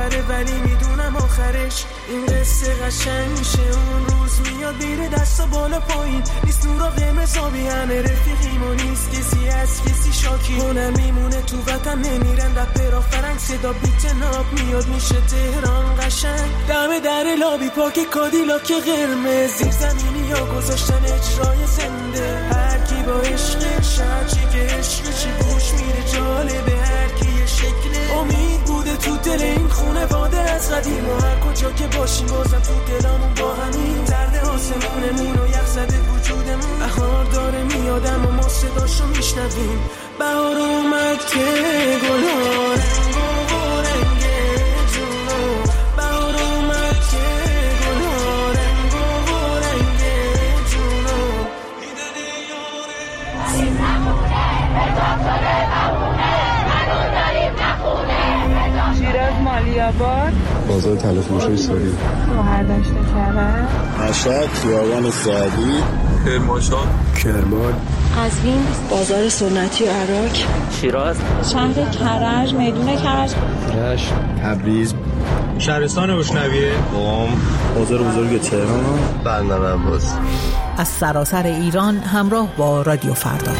باوره ولی میدونم آخرش این قصه قشنگ میشه. اون روز میاد میره دستا بالا پایین، نیست نورا قرمز آبی، همه رفیقیم و نیست کسی از کسی شاکی. اونم میمونه تو وطن نمیرن رپرها فرنگ، صدا بیت ناب میاد میشه تهران قشنگ. دم در لابی پاک کادیلاک قرمز، زیر زمینی ها گذاشتن اجرای زنده. هر کی با عشقش هرچی که عشقشی گوش میره جالبه، هر کی یه شکل امید بوده تو دل این خونه واده از قدیم. و هر کجا که باشیم بازم تو دلمون با همین درد آسمونمون و یخ زده وجودمون. بهار داره میادم و ما صداشو میشنویم. بهار اومد که گلها رنگ و رنگه جونو، بهار اومد که گلها رنگ و رنگه جونو. میدنه یاره سیزمونه به داخل نمونه منو داریم نخونه. شیراز مالیاباد، بازار تلفروشی ساری، مهرداشت کرد، مشهد خیابان سعدی، کرمانشاه، کرمان، قزوین، بازار سنتی عراق، شیراز، شهر کرج، میدون کرج، رشت، تبریز، شهرستان روشنویه، قم، بازار بزرگ تهران، بندر عباس. از سراسر ایران همراه با رادیو فردا.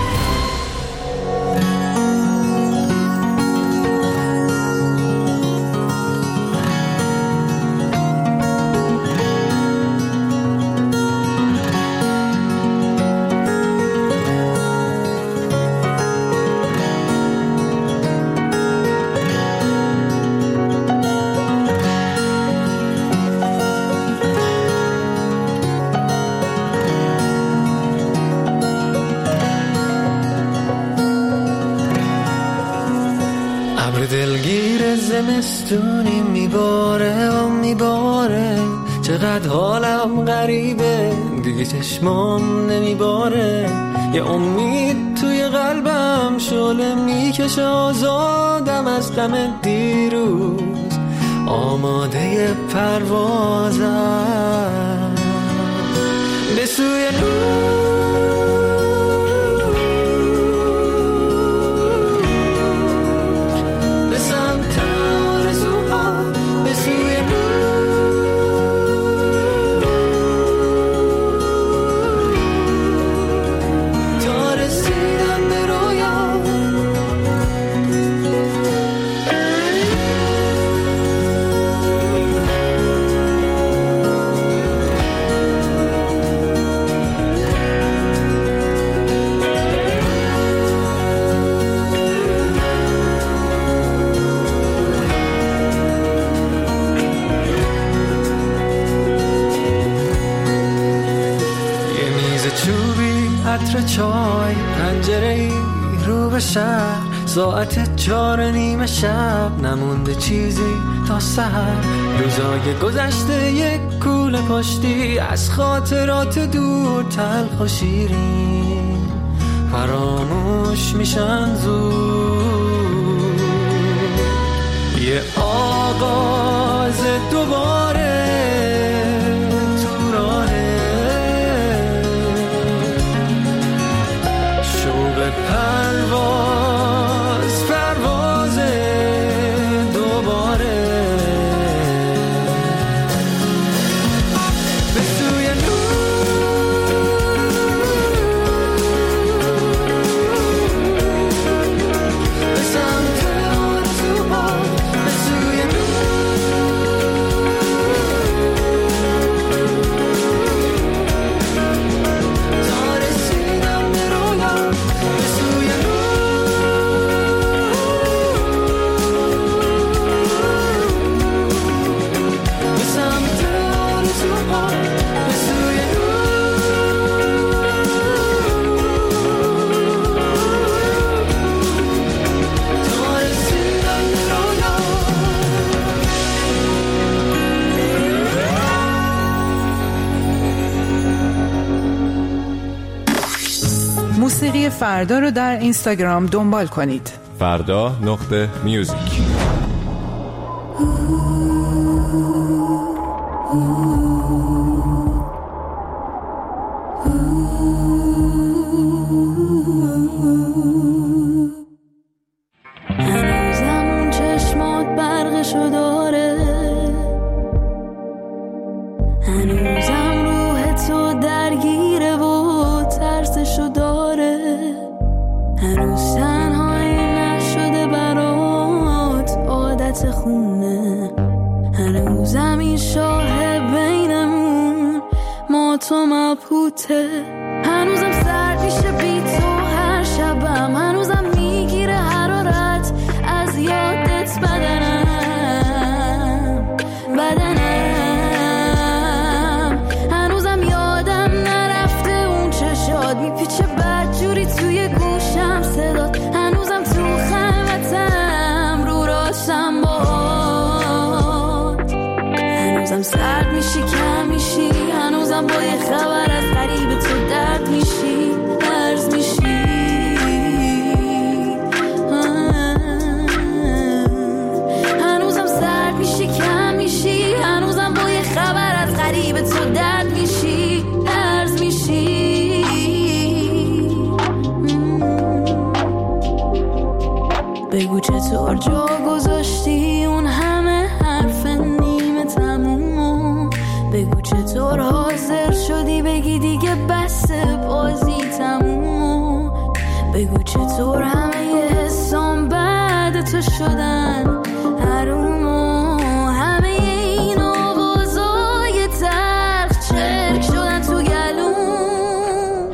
دلگیر زمستونی میباره و میباره، چقدر حالم غریبه دیگه چشمام نمیباره. یه امید توی قلبم شعله میکشه، آزادم از غم دیروز، آماده پروازم به سوی نور. عطر چای، پنجره‌ای رو به شهر، ساعت 4:30 شب، نمونده چیزی تا سحر. روزای گذشته یک کوله پشتی، از خاطرات دور تلخ و شیرین فراموش میشن زود. یه آغاز دوباره تو راهه، پرواز پرواز دوباره به سوی نور، به سمت آرزوها، به سوی تا رسیدم به رویا. موسیقی فردا رو در اینستاگرام دنبال کنید. فردا.music. هنوزم چشمات برق شد و تو مبهوته. هنوزم سرد میشه بی تو هر شبم، هنوزم میگیره حرارت از یادت بدنم، هنوزم یادم نرفته اون چشات میپیچه بدجوری توی گوشم صدات، هنوزم تو خلوتم رو راشم باد، هنوزم سرد میشی کم میشی، هنوزم با یه خبر از غریب تو درد میشی، درز میشی، هنوزم سرد میشی کم میشی، هنوزم با یه خبر از غریب تو درد میشی، درز میشی. بگو چطور جا گذاشتی اون همه حرف نیمه تمومو، بگو چطور حاضر شدی بگی دیگه بس بازی تمومو، بگو چطور همه یه حسام بعد تو شدن حرومو، همه این آوازای تلخ چرک شدن تو گلوم،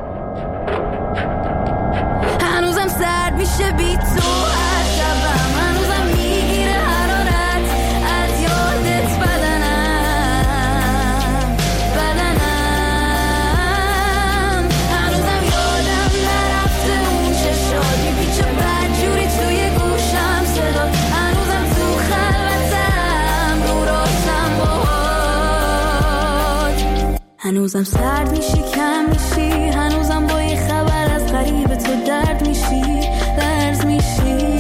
هنوزم سرد میشه بی تو هر شبم، هنوزم میگیره حرارت از یادت بدنم، هنوزم یادم نرفته اون چشات میپیچه بدجوری توی گوشم صدات، هنوزم تو خلوتم رو راشم باهات، هنوزم سرد میشی کم میشی، هنوزم با یه خبر از غریب تو درد میشی، درز میشی،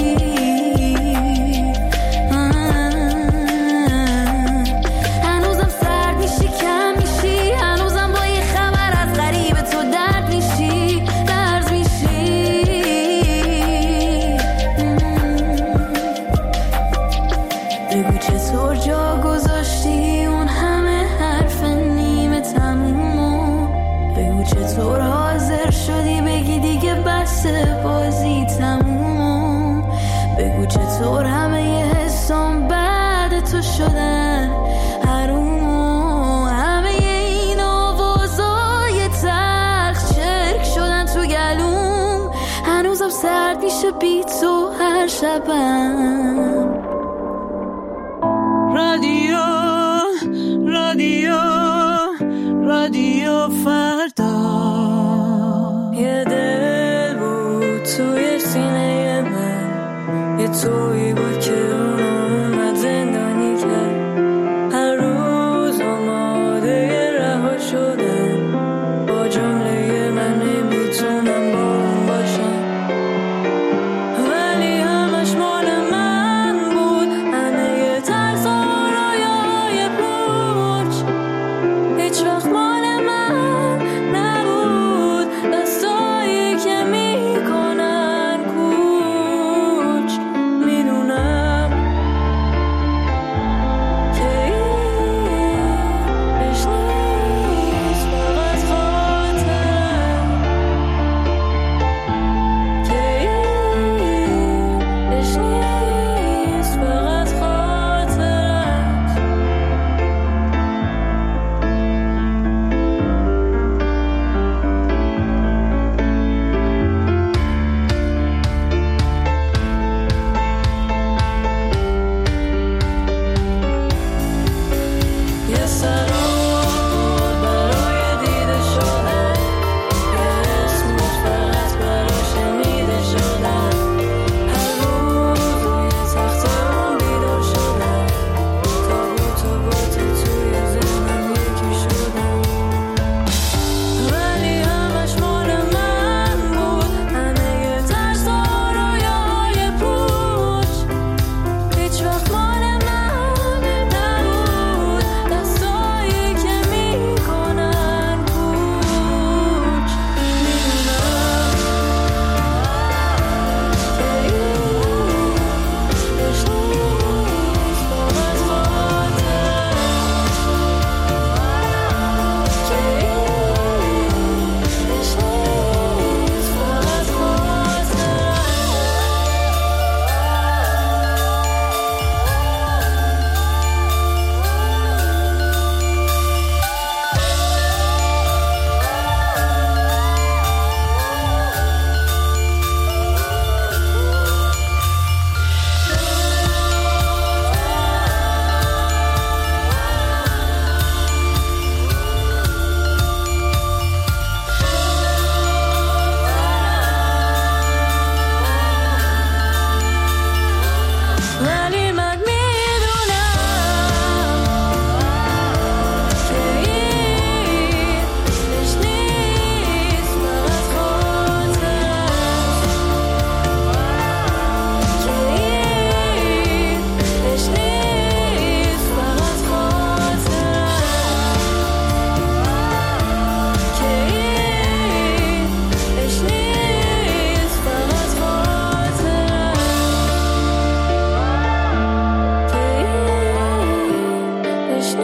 هنوزم سرد میشی کم میشی، هنوزم با یه خبر از غریب تو درد میشی، درز میشی. بگو چطور جا گذاشتی اون همه حرف نیمه تمومو، بگو چطور حاضر شدی بگی دیگه بس بازی تمومو، بگو چطور همه یه حسام بعد تو شدن حرومو، همه این آوازای تلخ چرک شدن تو گلوم، هنوزم سرد میشه بی تو هر شبم. رادیو رادیو رادیو فردا، یه دل بود توی سینه من، یه تویی بود که اومد زندانی کرد، هر روز آماده رها شدم، با جمله من نمیتونم با اون باشم، ولی همش مال من بود.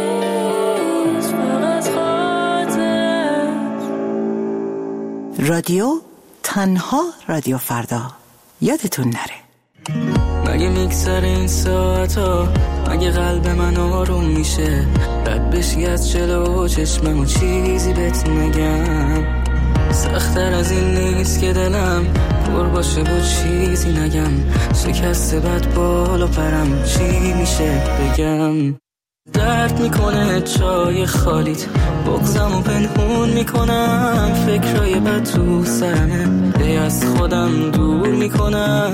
رادیو تنها رادیو فردا، یادتون نره. مگه میگذره این ساعتا، مگه قلب من آروم میشه، رد بشی از جلو چشمم و چیزی بهت نگم. سخت‌تر از این نیست که دلم پر باشه با چیزی نگم، شکسته بد بالا پرم چی میشه بگم. درد میکنه چای خالیت، بغضم و پنهون میکنم، فکرای بد تو سرمه هی از خودم دور میکنم.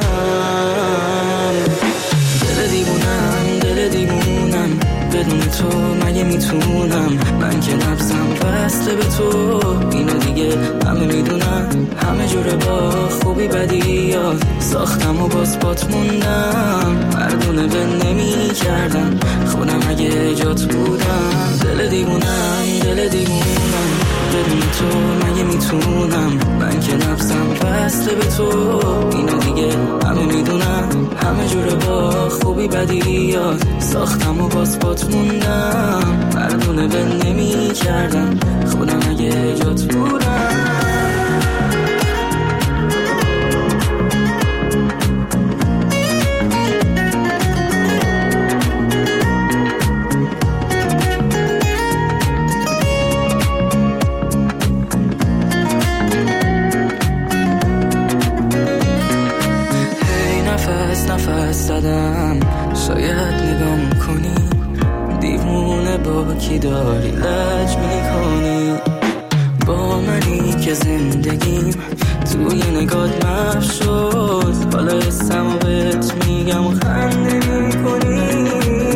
دل دیوونم بدون تو مگه میتونم، من که نبضم وصله به تو، اینو دیگه همه میدونم. همه جوره با خوبی بدی یاد ساختم و باز پات موندم، مردونه به نمی کردم خودم اگه جات بودم. دل دیوونم بدون تو مگه میتونم، من که نبضم وصله به تو، اینو دیگه همه میدونم. همه جوره با خوبی بدی یاد ساختم و باز پات موندم، مردونه به نمی کردم خودم اگه جات بودم. شاید نگام کنی دیوونه با کی داری لج میکنی، با منی که زندگیم توی نگات محو شد، حالا اسمو بهت میگم و خنده میکنی.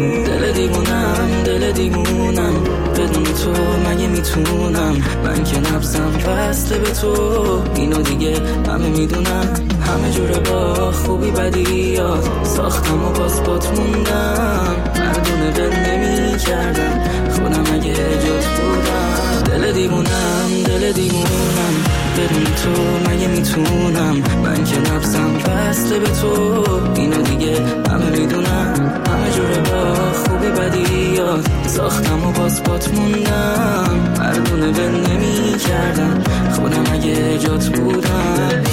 دل دیوونم بدون تو مگه میتونم، من که نبضم وصله به تو، اینو دیگه همه میدونم. همه جوره با خوبی بدی یاد ساختم و باز پات موندم، مردونه بل نمی کردم خودم اگه جات بودم. دل دیوونم بدون تو مگه میتونم، من که نبضم وصله به تو، اینو دیگه همه میدونم. همه جوره با خوبی بدی یاد ساختم و باز پات موندم، مردونه بل نمی کردم خودم اگه جات بودم.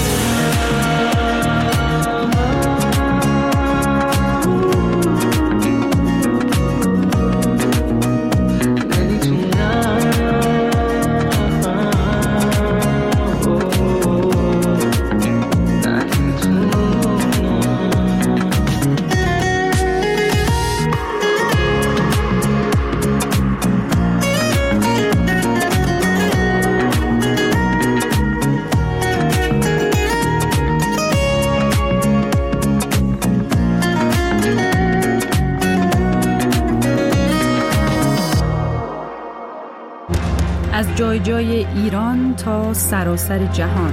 از جای جای ایران تا سراسر جهان،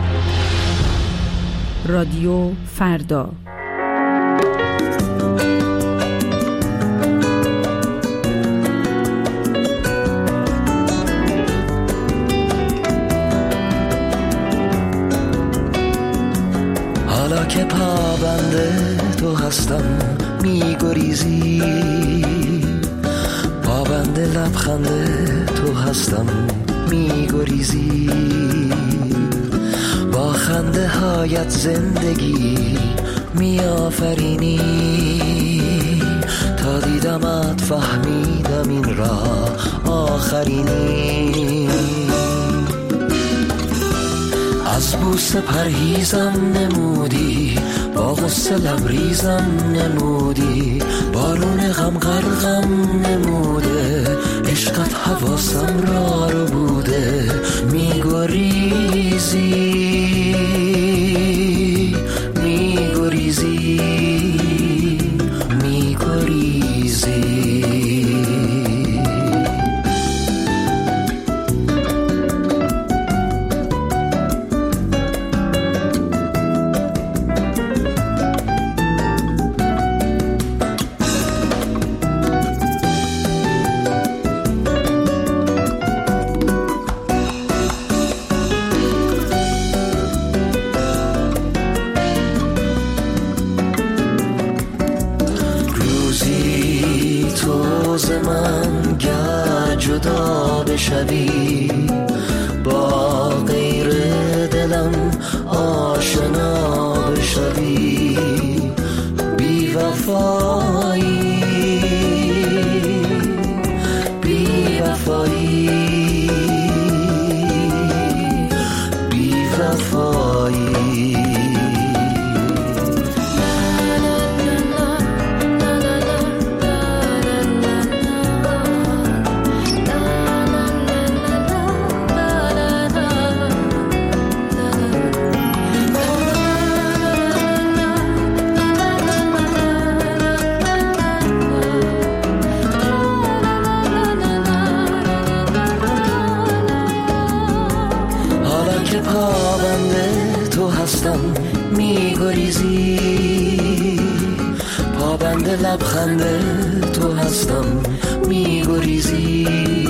رادیو فردا. حالا که پابنده تو هستم میگریزی، پابند لبخنده تو هستم میگریزی، با خنده هایت زندگی میآفرینی، تا دیدمت فهمیدم این راه آخرینی. از بوسه پرهیزم نمودی، با غصه لبریزم نمودی، بارون غم غرقم نموده، عشقت حواسم را رو بوده، میگریزی میگریزی میگریزی. فردا بشوی، با غیر دلم آشنا بشوی. بی وفایی بی وفایی بی وفایی. میگریزی، پابند لبخند تو هستم میگریزی.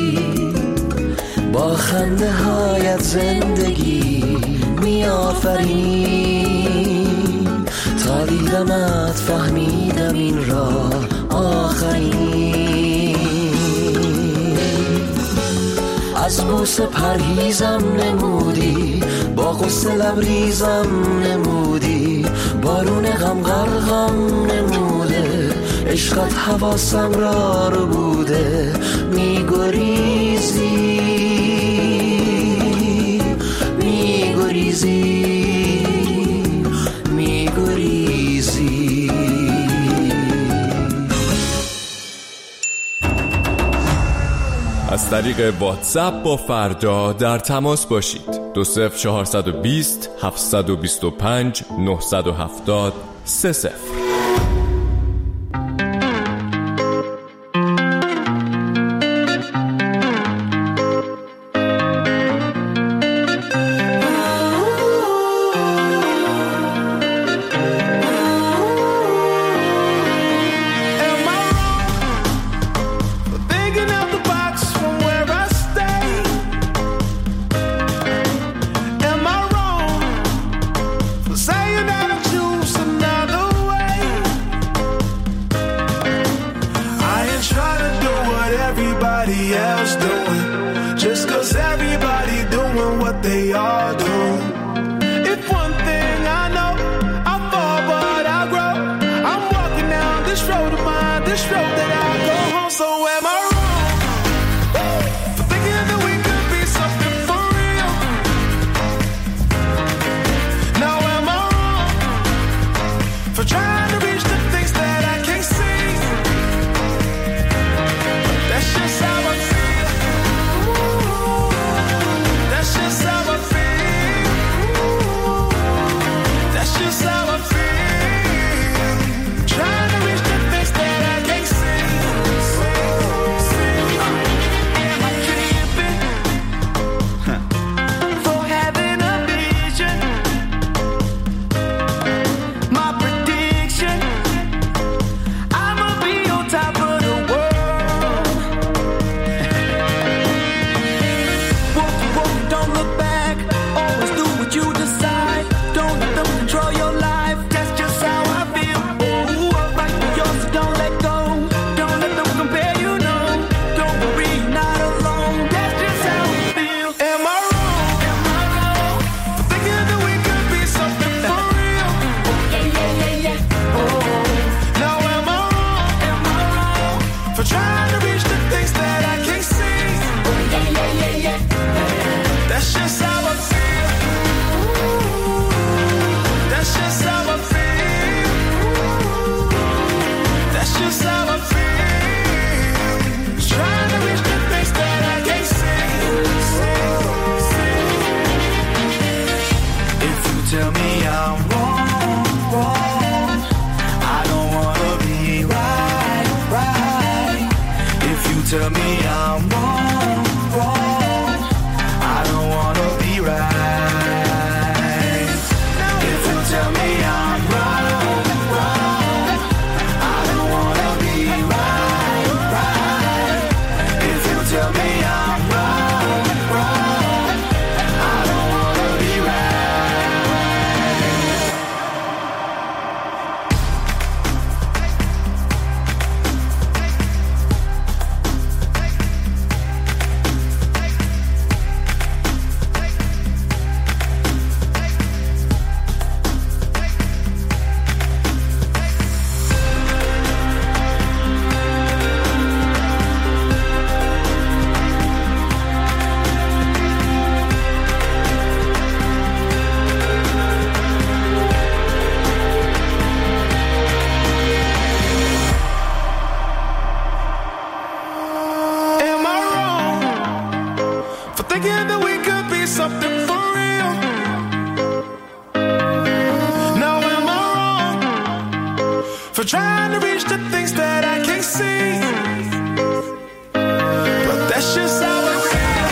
با خنده هایت زندگی میآفرینی، تا دیدمت فهمیدم این راه آخرین. از بوسه پرهیزم نمودی، با غصه لبریزم نمودی، بارون غم غرقم نموده، عشقت حواسم را رو بوده. میگریزی میگریزی میگریزی. از طریق واتساپ با فردا در تماس باشید. 20420 725 970 30. thinking that we could be something for real. Now am I wrong for trying to reach the things that I can't see? But that's just how I feel.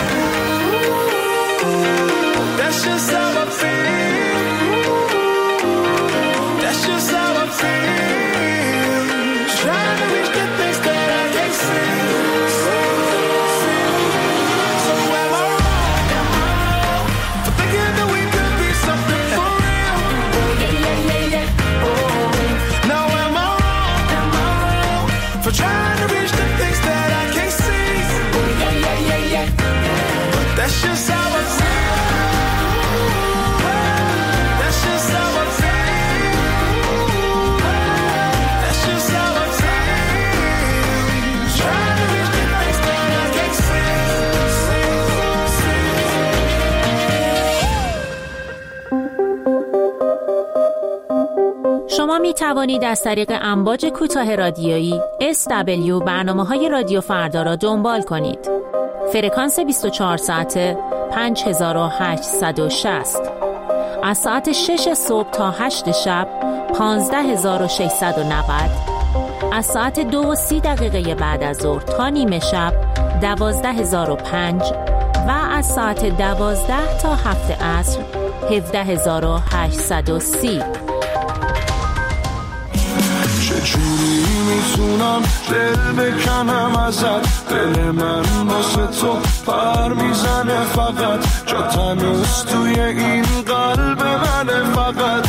That's just how I feel. That's just how I feel. Trying to reach the things that I can't see. Trying to reach the things that I can't see. But that's just how I feel. That's just how I feel. That's just how I feel. Trying to reach the things that I can't see. شما می توانید از طریق امواج کوتاه رادیویی SW برنامه‌های رادیو فردا را دنبال کنید. فرکانس 24 ساعته 5860. از ساعت 6 صبح تا 8 شب 15690. از ساعت 2:30 بعد از ظهر تا نیمه شب 12005 و از ساعت 12 تا 7 عصر 17830. چجوری میتونم دل بکنم ازت؟ دل من واسه تو پر میزنه فقط. جا تنوز توی این قلب منه فقط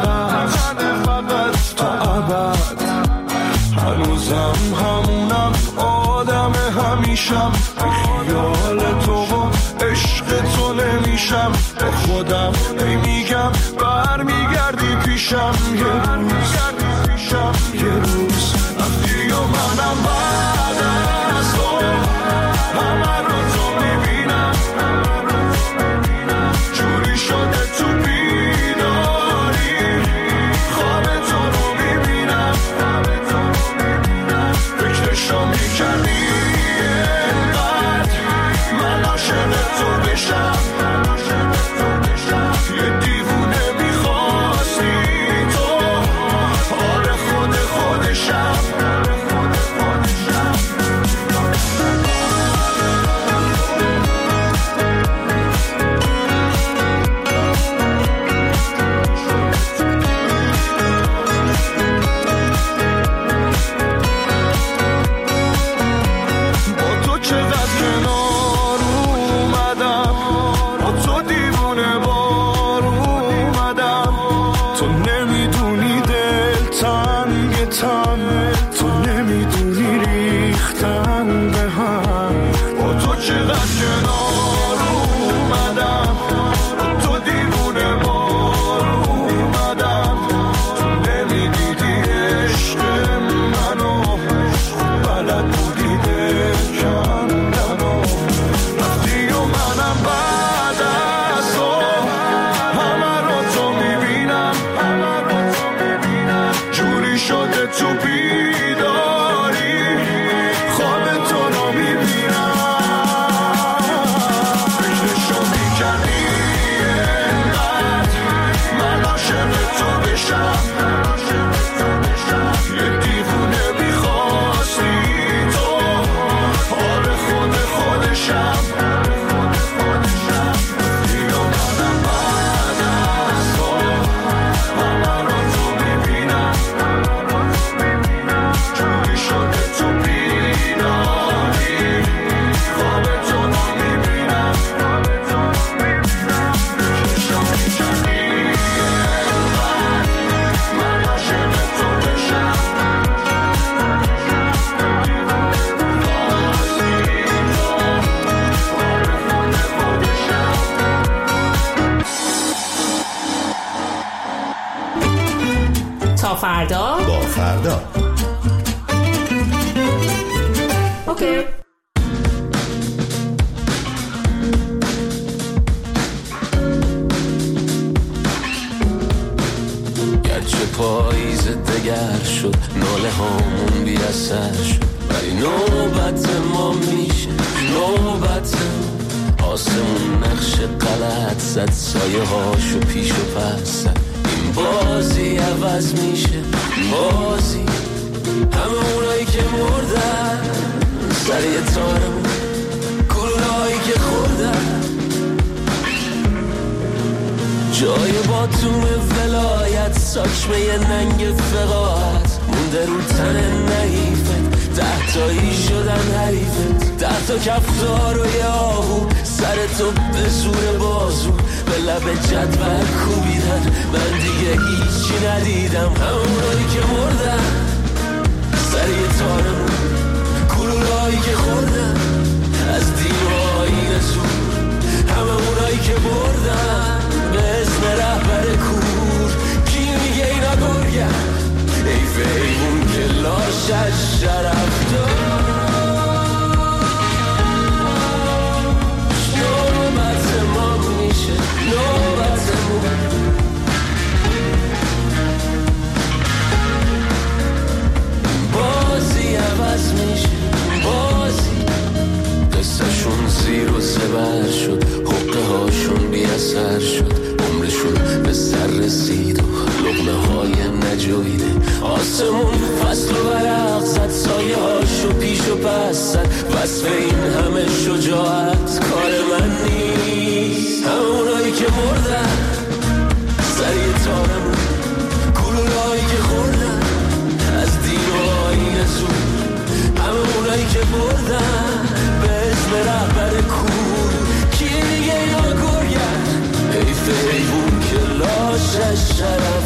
تا ابد. هنوزم همونم آدم همیشم. بی خیال تو و عشق تو نمیشم. به خودم میگم برمیگردی پیشم. یه روز رفتی و منم بعد از تو همه رو تو میبینم. جوری شده تو بیداری خواب تو رو میبینم. فکرشو میکردی اینقدر من عاشق تو بشم. یه دیوونه میخواستی تو. آره خودشم. با تو چقدر کنار اومدم. با تو دیوونه بار اومدم. تو نمیدونی دل تنگ تو نمیدونی ریختن به هم. با تو چقدر کنار اومدم. با تو دیوونه بار اومدم. تو نمیدیدی عشق منو. بلد بودی بکندنو. رفتی و منم بعد از تو همه رو تو میبینم. جوری شده تو بیداری خواب تو رو میبینم. فکرشو میکردی اینقدر من عاشق تو بشم. یه دیوونه میخواستی تو. آره خودشم. دیو منم بعد از تو همه رو تو میبینم. جوری شده تو بیداری خواب تو رو میبینم. فکرشو میکردی اینقدر من عاشق تو بشم. تا فردا با فردا. اوکی. گرچه پاییز دگر شد ناله هامون بی اثر شد ولی نوبت ما میشه نوبت آسمون نقش غلط زد، سایه هاشو پیش و پس زد. این بازی عوض میشه، بازی همه اونایی که مردن سر یه تارمون، گلوله‌هایی که خوردن جای باتوم ولایت، ساچمه ننگ فقاعت مونده رو تن نحیفت. 10 تایی شدن حریفت، 10 تا کفتار و یه آهو سر تو به زور بازو به لب جدول کوبیدن. من دیگه هیچی ندیدم، همونایی که مردن سر یه تارمون، گلوله‌هایی که خوردن از دیوهای زور، همه اونایی که بردن به اسم رهبر کور. کی میگه اینا گرگن؟ حیف ایمون که لاشش شرف داشت. نوبت ما میشه، نوبتمون. بازی عوض میشه، بازی قصه‌شون زیر و زبر شد، حقه هاشون بی اثر شد، عمرشون به سر رسید و لقمه های نجویده. آسمون فصل و برق زد، سایه هاشو پیش و پس زد. وصف این همه شجاعت کار من نیست. همونایی که مردن سر یه تارمون، گلوله‌هایی که خوردن از دین و آیین زور، همه اونایی که بردن به اسم رهبر کور. کی میگه اینا گرگن؟ حیف حیوون که لاشش شرم